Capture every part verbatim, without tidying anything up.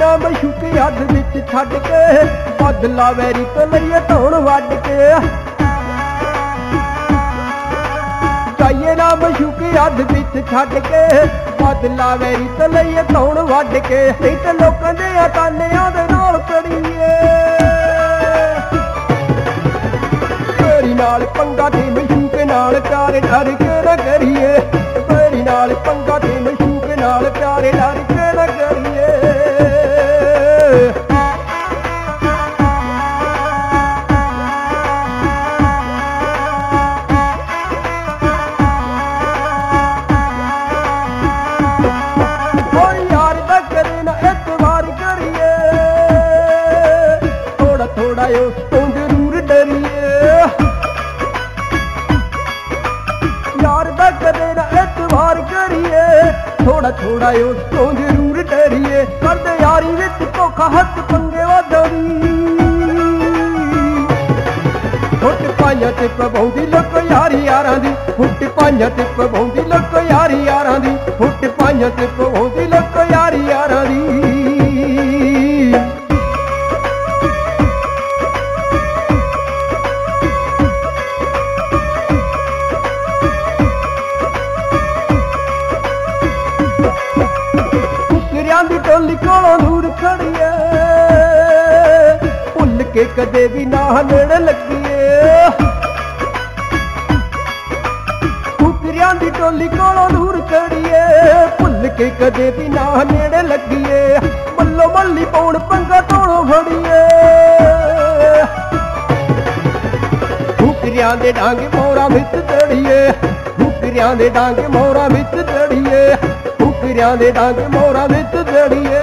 ना मशूके हद विच छड्ड के बदला वैरी तो लईए धौण वड्ड के जाइए ना मशूके हद विच छड्ड के बदला वैरी तो लईए धौण वड्ड के नहीं तो लोकां दे तानियां दे नाल करीए मेरी नाल पंगा ते मशूके नाल प्यार डर के ना करिए मेरी नाल पंगा ते मशूके नाल प्यार डर के ना करिए थोड़ा उस तो जरूर डरिए यार दा कदे ना एतबार करिए थोड़ा थोड़ा उस तो जरूर डरिए करदे यारी विच धोखा हथ पंगे वादी फुट पाइयां ते पवाउंदी लोक यारी यारां दी फुट पाइयां ते पवाउंदी लोक यारी यारां दी फुट पाइयां ते पवाउंदी लोक यारी यारां दी टोली कोलों दूर खड़िए भुल के कदे भी ना नेड़े लगिए कुकरियां दी टोली कोलों दूर खड़िए भुल के कदे भी ना नेड़े लगिए मल्लो मल्ली पौण पंगा तोड़ो फड़िए कुकरियां दे डांगे मोरा विच चढ़िए कुकरियां दे डांगे मोरा विच चढ़िए कुकरियां दे डांगे मोरा विच चढ़िए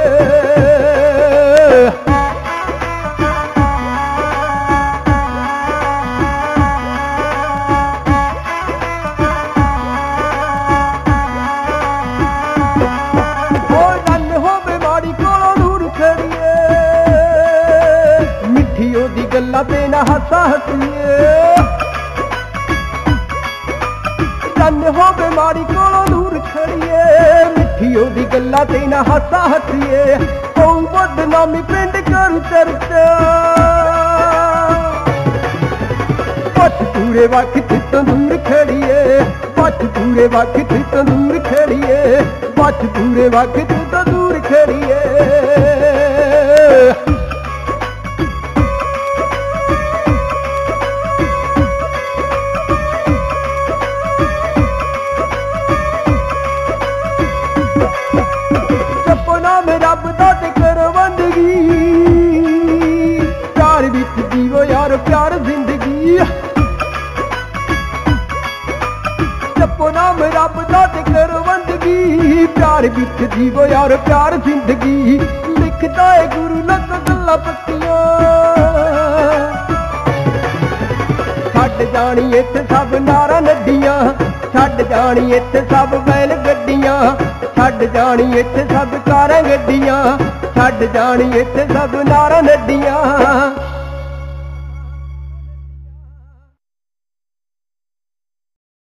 रन होवे माड़ी कोलों दूर खड़िए मिठी ओदी गल्लां ते ना हसा हसीए रन होवे माड़ी कोलों दूर खड़िए मिठी ओदी गल्लां ते ना हसा हसीए ओ बदनामी पिंड करू चर्चा बच पूरे वक्त तंदूर खड़िए बच पूरे वक्त तंदूर खड़िए बच पूरे वक्त तंदूर खड़िए रब दा ते कर बंदगी प्यार विच जीवो यार प्यार जिंदगी जपो नाम रब दा ते कर बंदगी प्यार विच जीवो यार प्यार जिंदगी लिखदा है गुरु लग गल्लां पक्कियां छड्ड जानी इत्थे सब नारा नड्डियां छड्ड जानी इत्थे सब बैल गड्डियां छड्ड जानी इत्थे सब कारां गड्डियां छड्ड जानी इत्थे सब नारां नड्डियां।